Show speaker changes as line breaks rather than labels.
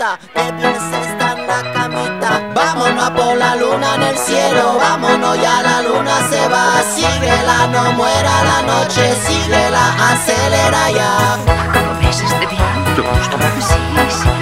mamita, que bien se está en la camita. Vámonos a por la luna en el cielo, vámonos ya la luna se va. Síguela, no muera la noche, síguela, acelera ya.
¿Lo ves este plan?
¿Te gusta?
Sí, sí.